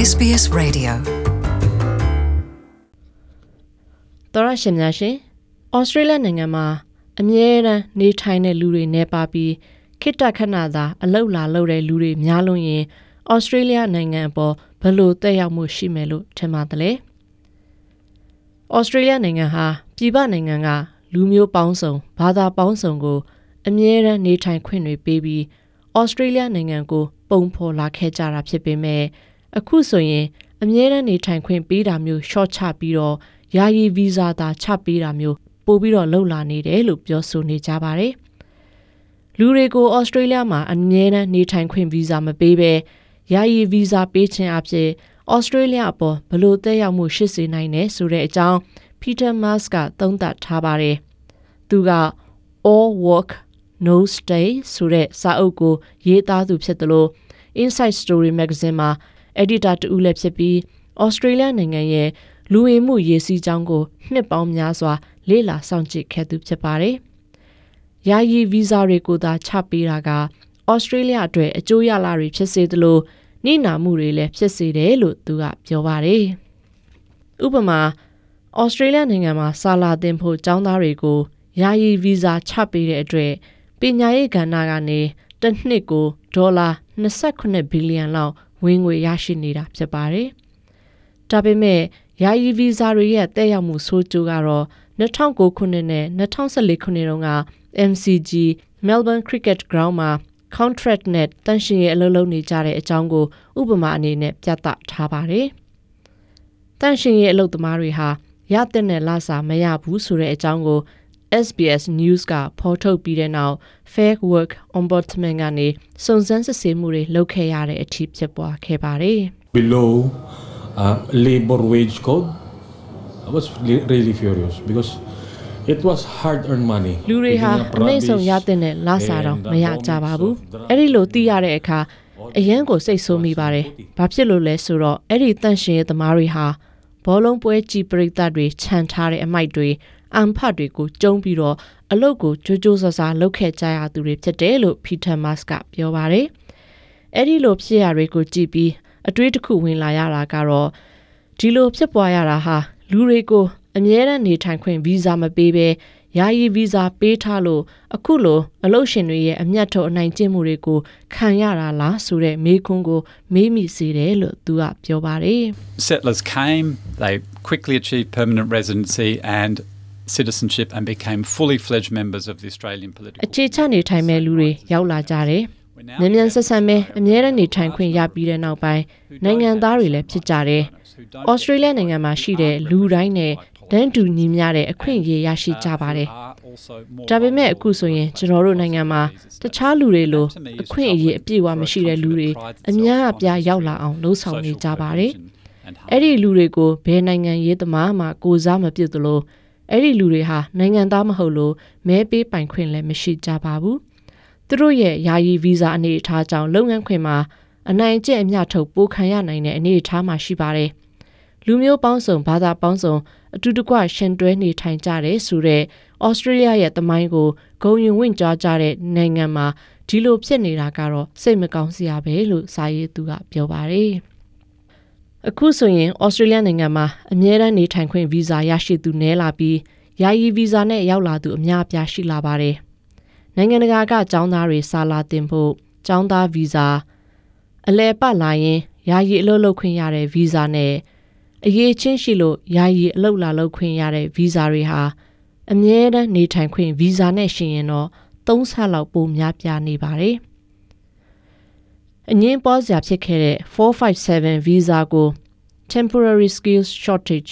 SBS Radio တော်ရရှင်များရှင်ဩစတြေးလျနိုင်ငံမှာအမြဲတမ်းနေထိုင်တဲ့လူတွေနေပါပြီးခိတ္တခဏသာအလောက်လာလုပ်တဲ့လူတွေများလို့ရင်ဩစတြေးလျနိုင်ငံအပေါ်ဘယ်လိုသက်ရောက်မှုရှိမယ်လို့ထင်ပါတယ်လဲဩစတြေးလျနိုင်ငံဟာပြည်ပနိုင်ငံကလူမျိုးပေါင်းစုံဘာသာပေါင်းစုံကိုအမြဲတမ်းနေထိုင်ခွင့်တွေပေးပြီးဩစတြေးလျနိုင်ငံကိုပုံဖော်လာခဲ့ကြတာဖြစ်ပေမဲ့အခုဆိုရင်အမြဲတမ်းနေထိုင်ခွင့်ပေးတာမျိုးရှော့ချပြီးတော့ယာယီဗီဇာသာချပေးတာမျိုးပို့ပြီးတော့လှုပ်လာနေတယ်လို့ပြောဆိုနေကြပါတယ်။လူတွေကိုဩစတြေးလျမှာအမြဲတမ်းနေထိုင်ခွင့်ဗီဇာမပေးဘဲယာယီဗီဇာပေးခြင်းအဖြစ်ဩစတြေးလျအပေါ်ဘယ်လိုသက်ရောက်မှုရှိစေနိုင်လဲဆိုတဲ့အကြောင်း Peter Musk ကသုံးသပ်ထားပါတယ်။သူက All Work No Stay ဆိုတဲ့စာအုပ်ကိုရေးသားသူဖြစ်တယ်လို့ Inside Story Magazine မှာ editor တူလည်းဖြစ်ပြီးဩစတြေးလျနိုင်ငံရဲ့လူဝင်မှုရေးစည်းကြောင်းကိုနှစ်ပေါင်းများစွာလေ့လာစောင့်ကြည့်ခဲ့သူဖြစ်ပါတယ်။ယာယီဗီဇာတွေကိုသာချပေးတာကဩစတြေးလျအတွက်အကျိုးရလတွေဖြစ်စေသလိုနှိမ့်နာမှုတွေလည်းဖြစ်စေတယ်လို့သူကပြောပါတယ်။ဥပမာဩစတြေးလျနိုင်ငံမှာစာလာသင်ဖို့ကျောင်းသားတွေကိုယာယီဗီဇာချပေးတဲ့အတွက်ပညာရေးကဏ္ဍကနေတစ်နှစ်ကိုဒေါ်လာ28ဘီလီယံလောက်ဝင်ငွေရရှိနေတာဖြစ်ပါတယ်။ဒါပေမဲ့ယာယီဗီဇာတွေရဲ့တက်ရောက်မှုဆိုးကျိုးကတော့2009ခုနှစ်နဲ့2014ခုနှစ်တုန်းက MCG Melbourne Cricket Ground မှာ contract နဲ့တန်ရှင်ရဲ့အလုပ်လုပ်နေကြတဲ့အကြောင်းကိုဥပမာအနေနဲ့ပြသထားပါတယ်။တန်ရှင်ရဲ့အလုပ်သမားတွေဟာရတဲ့လစာမရဘူးဆိုတဲ့အကြောင်းကို SBS News ကဖော်ထုတ်ပြီးတဲ့နောက် Fair Work Ombudsman ကနေစုံစမ်းစစ်ဆေးမှုတွေလုပ်ခဲ့ရတဲ့အထိဖြစ်ပွားခဲ့ပါတယ်။ Below labor wage code, I was really furious because it was hard-earned money. လူတွေဟာအနှိမ့်ဆုံးရတဲ့လစာတော့မရကြပါဘူး။အဲ့ဒီလိုသိရတဲ့အခါအရန်ကိုစိတ်ဆိုးမိပါတယ်။ဘာဖြစ်လို့လဲဆိုတော့အဲ့ဒီတန့်ရှင်ရဲ့သမားတွေဟာဘောလုံးပွဲကြည့်ပရိသတ်တွေခြံထားတဲ့အမိုက်တွေအမ်ဖတ်တွေကိုကျုံးပြီးတော့အလုပ်ကိုကြိုးကြိုးဆဆလုပ်ခဲ့ကြရသူတွေဖြစ်တယ်လို့ Peter Musk ကပြောပါတယ်။အဲ့ဒီလိုဖြစ်ရတွေကိုကြည့်ပြီးအတွေးတစ်ခုဝင်လာရတာကတော့ဒီလိုဖြစ်ပွားရတာဟာလူတွေကိုအမြဲတမ်းနေထိုင်ခွင့်ဗီဇာမပေးဘဲယာယီဗီဇာပေးထားလို့အခုလိုအလုပ်ရှင်တွေရဲ့အမျက်ထုတ်အနိုင်ကျင့်မှုတွေကိုခံရတာလားဆိုတဲ့မေးခွန်းကိုမေးမိစေတယ်လို့သူကပြောပါတယ်။ Settlers came, they quickly achieved permanent residency and citizenship and became fully fledged members of the Australian political. အခြေချနေထိုင်မဲ့လူတွေရောက်လာကြတယ်။မြန်ဆက်ဆက်မဲ့အမြဲတမ်းနေထိုင်ခွင့်ရပြီးတဲ့နောက်ပိုင်းနိုင်ငံသားတွေလည်းဖြစ်ကြတယ်။ဩစတြေးလျနိုင်ငံမှာရှိတဲ့လူတိုင်းနဲ့တန်းတူညီမျှတဲ့အခွင့်အရေးရရှိကြပါတယ်။ဒါပေမဲ့အခုဆိုရင်ကျွန်တော်တို့နိုင်ငံမှာတခြားလူတွေလိုအခွင့်အရေးအပြည့်အဝမရှိတဲ့လူတွေအများအပြားရောက်လာအောင်လှုံ့ဆော်နေကြပါတယ်။အဲ့ဒီလူတွေကိုဘယ်နိုင်ငံရေးသမားမှကိုစားမပြုတ်သလိုအဲ့ဒီလူတွေဟာနိုင်ငံသားမဟုတ်လို့မဲပေးပိုင်ခွင့်လည်းမရှိကြပါဘူး။သူတို့ရဲ့ယာယီဗီဇာအနေအထားကြောင့်လုပ်ငန်းခွင်မှာအနိုင်ကျင့်အမျှထုတ်ပိုးခံရနိုင်တဲ့အနေအထားမှာရှိပါတယ်။လူမျိုးပေါင်းစုံဘာသာပေါင်းစုံအတူတကွရှင်တွဲနေထိုင်ကြတဲ့ဆိုတဲ့ဩစတြေးလျရဲ့သမိုင်းကိုဂုဏ်ယူဝင့်ကြွားကြတဲ့နိုင်ငံမှာဒီလိုဖြစ်နေတာကတော့စိတ်မကောင်းစရာပဲလို့စာရေးသူကပြောပါတယ်။အခုဆိုရင်ဩစတြေးလျနိုင်ငံမှာအမြဲတမ်းနေထိုင်ခွင့်ဗီဇာရရှိသူနည်းလာပြီးယာယီဗီဇာနဲ့ရောက်လာသူအများအပြားရှိလာပါတယ်။နိုင်ငံတကာကကျောင်းသားတွေစာလာသင်ဖို့ကျောင်းသားဗီဇာအလဲပတ်လာရင်ယာယီအလုပ်လုပ်ခွင့်ရတဲ့ဗီဇာနဲ့အရေးချင်းရှိလို့ယာယီအလုပ်လာလုပ်ခွင့်ရတဲ့ဗီဇာတွေဟာအမြဲတမ်းနေထိုင်ခွင့်ဗီဇာနဲ့ရှင်ရင်တော့3ဆလောက်ပိုများပြားနေပါတယ်။အငင်းပေါ်စရာဖြစ်ခဲ့တဲ့457ဗီဇာကို Temporary Skills Shortage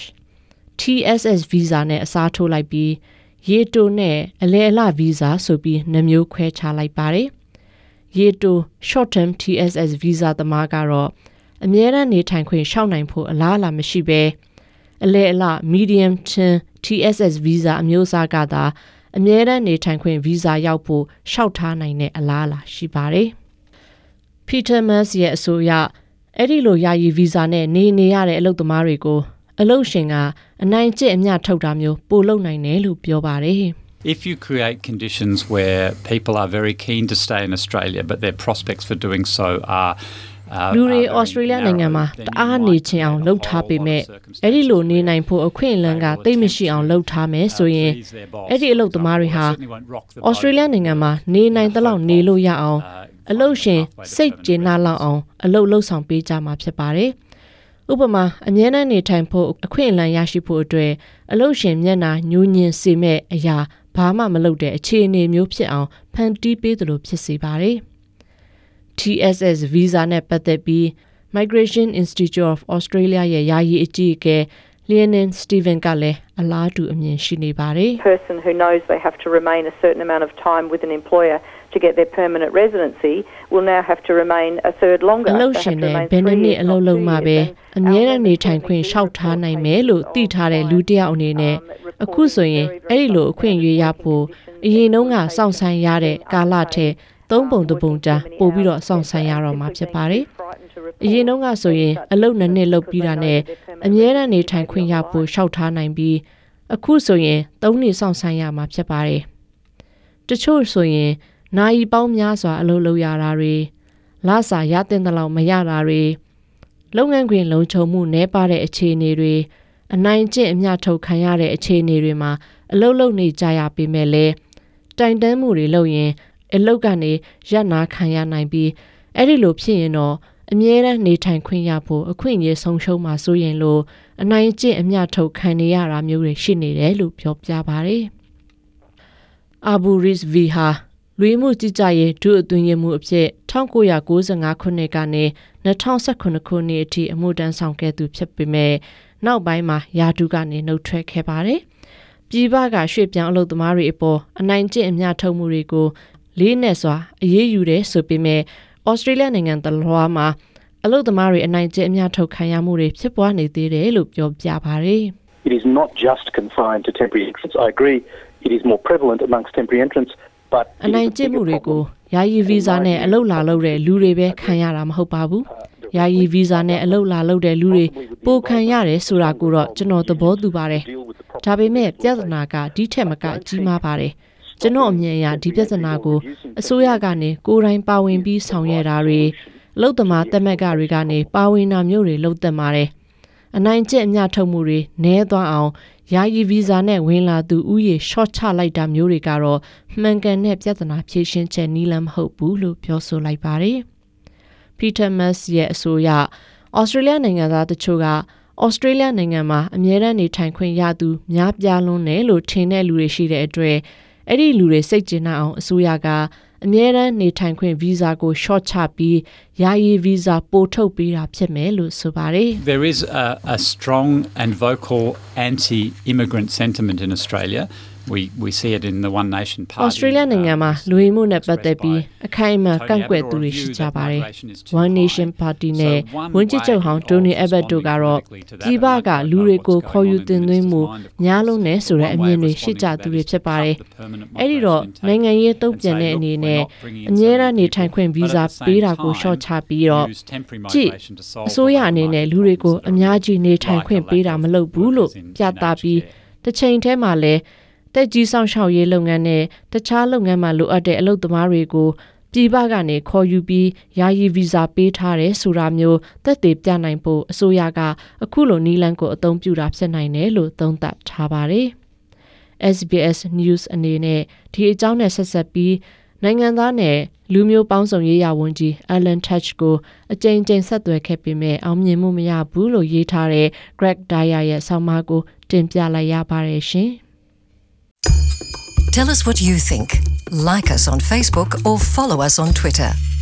TSS ဗီဇာနဲ့အစားထိုးလိုက်ပြီးရေတိုနဲ့အလဲအလဗီဇာဆိုပြီးနှမျိုးခွဲခြားလိုက်ပါတယ်။ရေတို Short Term TSS ဗီဇာသမားကတော့အမြဲတမ်းနေထိုင်ခွင့်ရှောက်နိုင်ဖို့အလားအလာမရှိဘဲအလဲအလ Medium Term TSS ဗီဇာအမျိုးအစားကသာအမြဲတမ်းနေထိုင်ခွင့်ဗီဇာရောက်ဖို့ရှောက်ထားနိုင်တဲ့အလားအလာရှိပါတယ်။ Peter Musk ရဲ့အဆိုအရအဲ့ဒီလိုယာယီဗီဇာနဲ့နေရတဲ့အလုပ်သမားတွေကိုအလုပ်ရှင်ကအနိုင်ကျင့်အမျှထုတ်တာမျိုးပိုလုပ်နိုင်တယ်လို့ပြောပါတယ်။ If you create conditions where people are very keen to stay in Australia, but their prospects for doing so are လူတွေဩစတြေးလျနိုင်ငံမှာတအားနေချင်အောင်လှုပ်ထားပေမဲ့အဲ့ဒီလိုနေနိုင်ဖို့အခွင့်အလမ်းကသိမရှိအောင်လှုပ်ထားမယ်ဆိုရင်အဲ့ဒီအလုပ်သမားတွေဟာဩစတြေးလျနိုင်ငံမှာနေနိုင်တဲ့လောက်နေလို့ရအောင်အလုပ်ရှင်စိတ်ကျေနပ်လောက်အောင်အလုပ်လုပ်ဆောင်ပေးကြမှာဖြစ်ပါတယ်။ဥပမာအမြဲတမ်းနေထိုင်ဖို့အခွင့်အလမ်းရရှိဖို့အတွက်အလုပ်ရှင်မျက်နှာညှိုးညင်စေမဲ့အရာဘာမှမလုပ်တဲ့အခြေအနေမျိုးဖြစ်အောင်ဖန်တီးပေးသလိုဖြစ်စေပါတယ်။ TSS visa နဲ့ပတ်သက်ပြီး Migration Institute of Australia ရဲ့ယာယီအကြီးအကဲ Leonin Stephen ကလည်းအလားတူအမြင်ရှိနေပါတယ်။ person who knows they have to remain a certain amount of time with an employer to get their permanent residency will now have to remain a third longer. အလုပ်ရှင်နဲ့ဘယ်နှစ်အလုပ်လုပ်မှပဲအမြဲတမ်းနေထိုင်ခွင့်လျှောက်ထားနိုင်မယ်လို့သိထားတဲ့လူတစ်ယောက်အနေနဲ့အခုဆိုရင်အဲ့ဒီလိုအခွင့်အရေးရဖို့အရင်တုန်းကစောင့်ဆိုင်ရတဲ့ကာလထက်3 ပုံ 1 ပုံကြာပို့ပြီးတော့စောင့်ဆိုင်ရတော့မှာဖြစ်ပါတယ်။အရင်တုန်းကဆိုရင်အလုပ်2 နှစ်လုပ်ပြီးတာနဲ့အမြဲတမ်းနေထိုင်ခွင့်ရဖို့လျှောက်ထားနိုင်ပြီးအခုဆိုရင်3 နှစ်စောင့်ဆိုင်ရမှာဖြစ်ပါတယ်။တချို့ဆိုရင်နာရီပေါင်းများစွာအလုပ်လုပ်ရတာတွေလစာရတဲ့လောက်မရတာတွေလုပ်ငန်းခွင်လုံခြုံမှုနည်းပါးတဲ့အခြေအနေတွေအနိုင်ကျင့်အမျှထုတ်ခံရတဲ့အခြေအနေတွေမှာအလုပ်လုပ်နေကြရပေမဲ့လည်းတိုင်တန်းမှုတွေလုပ်ရင်အလုပ်ကနေရပ်နာခံရနိုင်ပြီးအဲ့ဒီလိုဖြစ်ရင်တော့အမြဲတမ်းနေထိုင်ခွင့်ရဖို့အခွင့်အရေးဆုံးရှုံးမှာဆိုရင်လို့အနိုင်ကျင့်အမျှထုတ်ခံနေရတာမျိုးတွေရှိနေတယ်လို့ပြောပြပါတယ်။ Abu Rizvi ဟာလူမှုကြီးကြပ်ရေးဒုအတွင်းရေးမှူးအဖြစ်1995ခုနှစ်ကနေ2019ခုနှစ်အထိအမှုတန်းဆောင်ခဲ့သူဖြစ်ပေမဲ့နောက်ပိုင်းမှာယာတူကနေနှုတ်ထွက်ခဲ့ပါတယ်။ပြည်ပကရွှေ့ပြောင်းအလုပ်သမားတွေအပေါ်အနိုင်ကျင့်အမျှထုတ်မှုတွေကိုလေးနက်စွာအရေးယူတယ်ဆိုပေမဲ့ဩစတြေးလျနိုင်ငံတလွှားမှာအလုပ်သမားတွေအနိုင်ကျင့်အမျှထုတ်ခံရမှုတွေဖြစ်ပွားနေသေးတယ်လို့ပြောပြပါတယ်။ It is not just confined to temporary entrants. I agree it is more prevalent amongst temporary entrants, but အနိုင်ကျင့်မှုတွေကိုယာယီဗီဇာနဲ့အလုပ်လာလုပ်တဲ့လူတွေပဲခံရတာမဟုတ်ပါဘူး။ယာယီဗီဇာနဲ့အလုပ်လာလုပ်တဲ့လူတွေပိုခံရတယ်ဆိုတာကိုတော့ကျွန်တော်သဘောတူပါတယ်။ဒါပေမဲ့ပြဿနာကဒီထက်မကကြီးမားပါတယ်။ကျွန်တော်အမြင်အရဒီပြဿနာကိုအစိုးရကနေကိုယ်တိုင်ပါဝင်ပြီးဆောင်ရွက်တာတွေအလုပ်သမားတက်မက်ကတွေကနေပါဝင်တာမျိုးတွေလုပ်တတ်ပါတယ်။အနိုင်ကျင့်အမျှထုတ်မှုတွေနည်းသွားအောင်ယာယီဗီဇာနဲ့ဝင်လာသူဥယေရှော့ချလိုက်တာမျိုးတွေကတော့မှန်ကန်တဲ့ပြဿနာဖြေရှင်းချက်နည်းလမ်းမဟုတ်ဘူးလို့ပြောဆိုလိုက်ပါတယ်။ Peter Mas ရဲ့အဆိုအရဩစတြေးလျနိုင်ငံသားတချို့ကဩစတြေးလျနိုင်ငံမှာအမြဲတမ်းနေထိုင်ခွင့်ရသူများပြားလွန်းတယ်လို့ထင်တဲ့လူတွေရှိတဲ့အတွက်အဲ့ဒီလူတွေစိတ်ကျဉ်အောင်အစိုးရကအမြဲတမ်းနေထိုင်ခွင့်ဗီဇာကိုရှော့ချပြီးယာယီဗီဇာပို့ထုတ်ပေးတာဖြစ်မယ်လို့ဆိုပါတယ်။ There is a strong and vocal anti-immigrant sentiment in Australia. We see it in the One Nation Party. Australia နိုင်ငံမှာလူဝင်မှုနဲ့ပတ်သက်ပြီးအခိုင်အမာကန့်ကွက်သူတွေရှိကြပါတယ်။ One Nation Party နဲ့ဝန်ကြီးချုပ်ဟောင်း Tony Abbott တို့ကတော့ပြည်ပကလူတွေကိုခေါ်ယူတင်သွင်းမှုများလုံးနဲ့ဆိုတဲ့အမြင်တွေရှိကြသူတွေဖြစ်ပါတယ်။အဲ့ဒီတော့နိုင်ငံရေးတုံ့ပြန်တဲ့အနေနဲ့အမြဲတမ်းနေထိုင်ခွင့်ဗီဇာပေးတာကိုရှော့ချပြီးတော့ကြည့်အစိုးရအနေနဲ့လူတွေကိုအများကြီးနေထိုင်ခွင့်ပေးတာမလုပ်ဘူးလို့ပြသပြီးတစ်ချိန်တည်းမှာလည်းတက်ကြီးဆောင်ရှောက်ရေးလုပ်ငန်းနဲ့တခြားလုပ်ငန်းမှာလိုအပ်တဲ့အလုပ်သမားတွေကိုပြည်ပကနေခေါ်ယူပြီးယာယီဗီဇာပေးထားတယ်ဆိုတာမျိုးသက်သေပြနိုင်ဖို့အစိုးရကအခုလိုနည်းလမ်းကိုအသုံးပြုတာဖြစ်နိုင်တယ်လို့သုံးသပ်ထားပါတယ်။ SBS News အနေနဲ့ဒီအကြောင်းနဲ့ဆက်ဆက်ပြီးနိုင်ငံသားနဲ့လူမျိုးပေါင်းစုံရေးရာဝန်ကြီး Alan Tudge ကိုအကြိမ်ကြိမ်ဆက်သွယ်ခဲ့ပေမဲ့အောင်မြင်မှုမရဘူးလို့ရေးထားတဲ့ Greg Dyer ရဲ့ဆောင်းပါးကိုတင်ပြလိုက်ရပါတယ်ရှင်။ Tell us what you think. Like us on Facebook or follow us on Twitter.